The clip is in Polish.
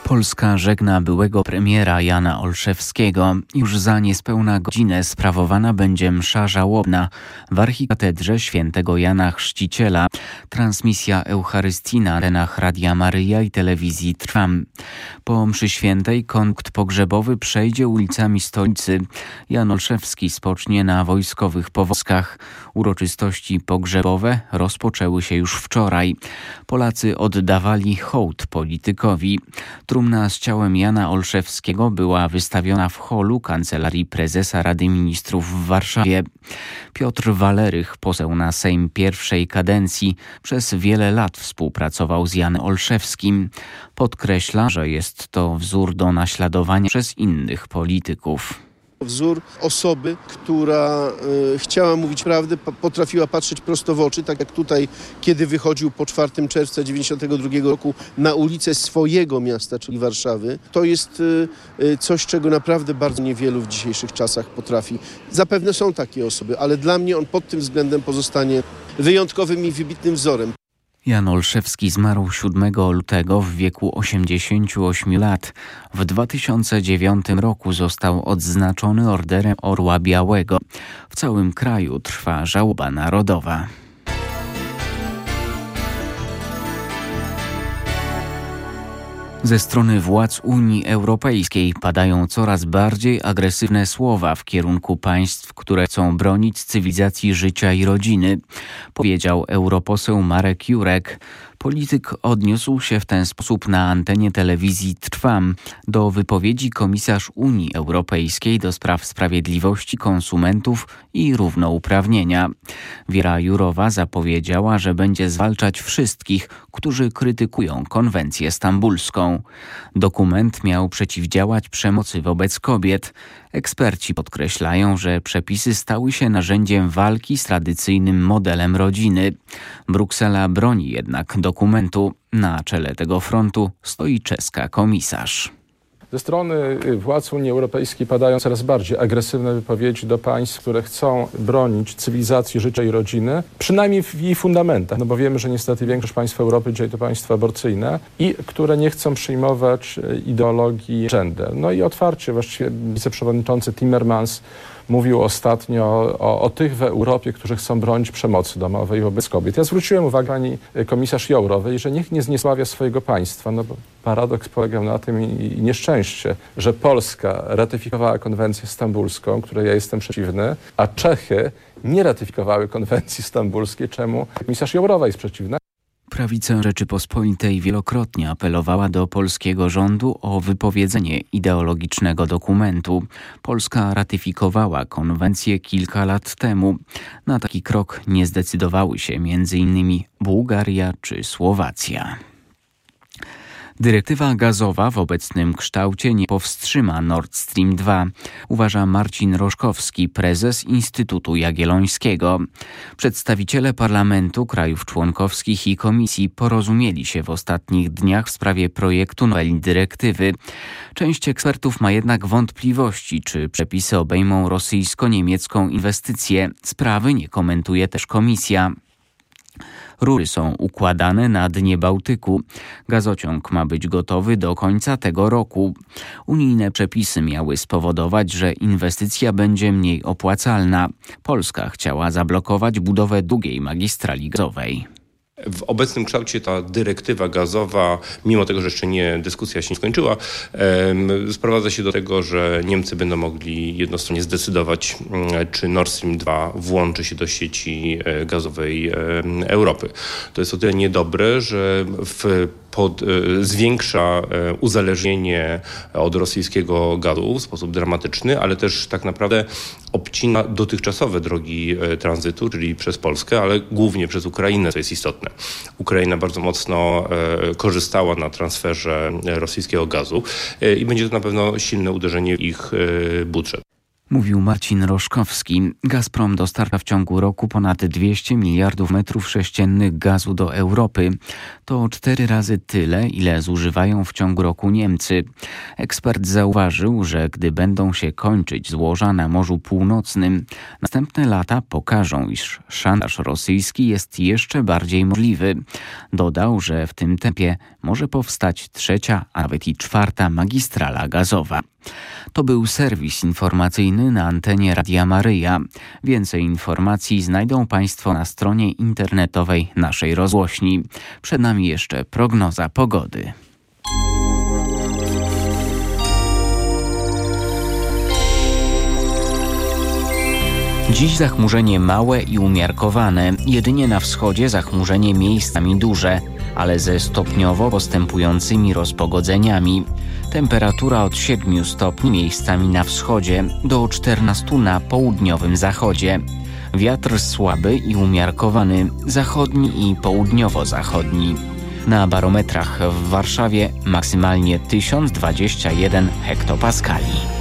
Polska żegna byłego premiera Jana Olszewskiego. Już za niespełna godzinę sprawowana będzie msza żałobna w archikatedrze świętego Jana Chrzciciela. Transmisja Eucharystii na arenach Radia Maryja i telewizji Trwam. Po mszy świętej konwój pogrzebowy przejdzie ulicami stolicy. Jan Olszewski spocznie na wojskowych powozkach. Uroczystości pogrzebowe rozpoczęły się już wczoraj. Polacy oddawali hołd politykowi. Trumna z ciałem Jana Olszewskiego była wystawiona w holu Kancelarii Prezesa Rady Ministrów w Warszawie. Piotr Walerych, poseł na Sejm pierwszej kadencji, przez wiele lat współpracował z Janem Olszewskim. Podkreśla, że jest to wzór do naśladowania przez innych polityków. Wzór osoby, która chciała mówić prawdę, potrafiła patrzeć prosto w oczy, tak jak tutaj, kiedy wychodził po 4 czerwca 1992 roku na ulicę swojego miasta, czyli Warszawy. To jest coś, czego naprawdę bardzo niewielu w dzisiejszych czasach potrafi. Zapewne są takie osoby, ale dla mnie on pod tym względem pozostanie wyjątkowym i wybitnym wzorem. Jan Olszewski zmarł 7 lutego w wieku 88 lat. W 2009 roku został odznaczony Orderem Orła Białego. W całym kraju trwa żałoba narodowa. Ze strony władz Unii Europejskiej padają coraz bardziej agresywne słowa w kierunku państw, które chcą bronić cywilizacji życia i rodziny, powiedział europoseł Marek Jurek. Polityk odniósł się w ten sposób na antenie telewizji Trwam do wypowiedzi komisarz Unii Europejskiej do spraw sprawiedliwości konsumentów i równouprawnienia. Wiera Jourowa zapowiedziała, że będzie zwalczać wszystkich, którzy krytykują konwencję stambulską. Dokument miał przeciwdziałać przemocy wobec kobiet. Eksperci podkreślają, że przepisy stały się narzędziem walki z tradycyjnym modelem rodziny. Bruksela broni jednak dokumentu. Na czele tego frontu stoi czeska komisarz. Ze strony władz Unii Europejskiej padają coraz bardziej agresywne wypowiedzi do państw, które chcą bronić cywilizacji życia i rodziny, przynajmniej w jej fundamentach, no bo wiemy, że niestety większość państw Europy dzisiaj to państwa aborcyjne i które nie chcą przyjmować ideologii gender. No i otwarcie właściwie wiceprzewodniczący Timmermans mówił ostatnio o tych w Europie, którzy chcą bronić przemocy domowej wobec kobiet. Ja zwróciłem uwagę pani komisarz Jourovej, że nikt nie zniesławia swojego państwa. No bo paradoks polegał na tym i nieszczęście, że Polska ratyfikowała konwencję stambulską, której ja jestem przeciwny, a Czechy nie ratyfikowały konwencji stambulskiej, czemu komisarz Jourowa jest przeciwna. Prawica Rzeczypospolitej wielokrotnie apelowała do polskiego rządu o wypowiedzenie ideologicznego dokumentu. Polska ratyfikowała konwencję kilka lat temu. Na taki krok nie zdecydowały się m.in. Bułgaria czy Słowacja. Dyrektywa gazowa w obecnym kształcie nie powstrzyma Nord Stream 2, uważa Marcin Roszkowski, prezes Instytutu Jagiellońskiego. Przedstawiciele parlamentu, krajów członkowskich i komisji porozumieli się w ostatnich dniach w sprawie projektu noweli dyrektywy. Część ekspertów ma jednak wątpliwości, czy przepisy obejmą rosyjsko-niemiecką inwestycję. Sprawy nie komentuje też komisja. Rury są układane na dnie Bałtyku. Gazociąg ma być gotowy do końca tego roku. Unijne przepisy miały spowodować, że inwestycja będzie mniej opłacalna. Polska chciała zablokować budowę długiej magistrali gazowej. W obecnym kształcie ta dyrektywa gazowa, mimo tego, że jeszcze dyskusja się nie skończyła, sprowadza się do tego, że Niemcy będą mogli jednostronnie zdecydować, czy Nord Stream 2 włączy się do sieci gazowej Europy. To jest o tyle niedobre, że zwiększa uzależnienie od rosyjskiego gazu w sposób dramatyczny, ale też tak naprawdę obcina dotychczasowe drogi tranzytu, czyli przez Polskę, ale głównie przez Ukrainę, co jest istotne. Ukraina bardzo mocno korzystała na transferze rosyjskiego gazu i będzie to na pewno silne uderzenie w ich budżet. Mówił Marcin Roszkowski. Gazprom dostarcza w ciągu roku ponad 200 miliardów metrów sześciennych gazu do Europy. To 4 razy tyle, ile zużywają w ciągu roku Niemcy. Ekspert zauważył, że gdy będą się kończyć złoża na Morzu Północnym, następne lata pokażą, iż szantaż rosyjski jest jeszcze bardziej możliwy. Dodał, że w tym tempie może powstać 3., a nawet i 4. magistrala gazowa. To był serwis informacyjny na antenie Radia Maryja. Więcej informacji znajdą Państwo na stronie internetowej naszej rozgłośni. Przed nami jeszcze prognoza pogody. Dziś zachmurzenie małe i umiarkowane. Jedynie na wschodzie zachmurzenie miejscami duże, ale ze stopniowo postępującymi rozpogodzeniami. Temperatura od 7 stopni miejscami na wschodzie do 14 na południowym zachodzie. Wiatr słaby i umiarkowany, zachodni i południowo-zachodni. Na barometrach w Warszawie maksymalnie 1021 hektopaskali.